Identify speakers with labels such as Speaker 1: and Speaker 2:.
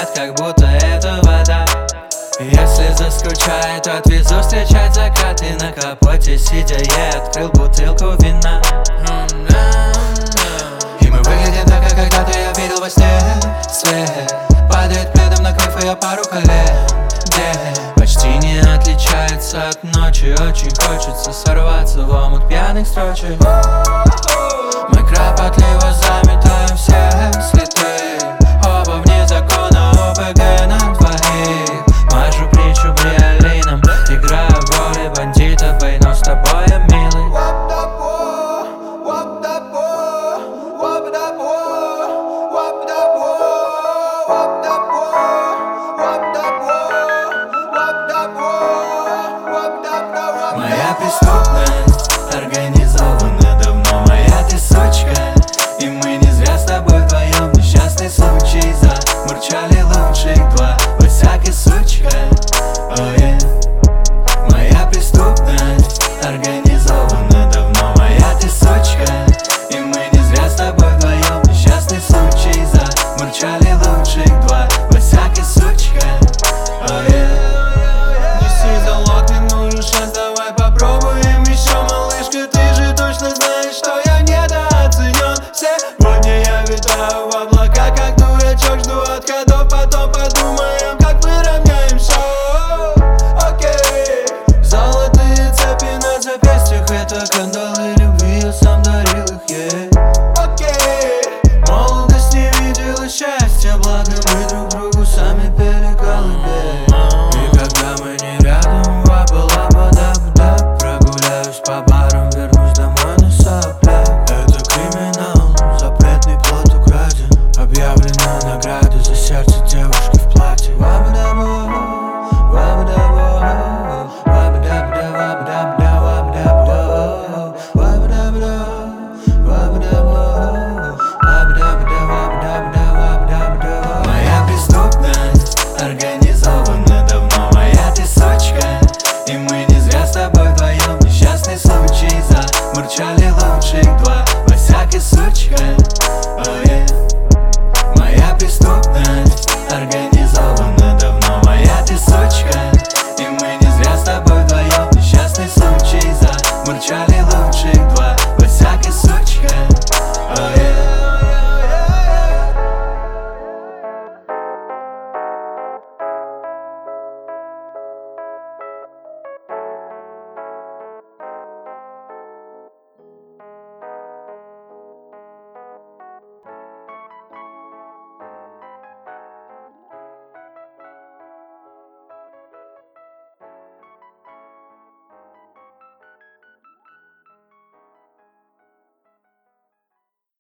Speaker 1: взгляд, как будто это вода. Если заскучает, то отвезу встречать закаты. На капоте сидя, я открыл бутылку вина. И мы выглядим так, как когда-то я видел во сне. Свет падает пледом, накрыв ее пару колен. День почти не отличается от ночи. Очень хочется сорваться в омут пьяных строчек. Мы кропотливо заметаем все следы. Оба вне закона, ОПГ нам двоих. Мажу притчу бриолином, играю в роли бандита. Войну с тобой, я милый. Моя преступность организована давно, моя ты сучка. И мы не зря с тобой вдвоем. Несчастный случай, замурчали лучших два. Во всякой сучка, oh yeah.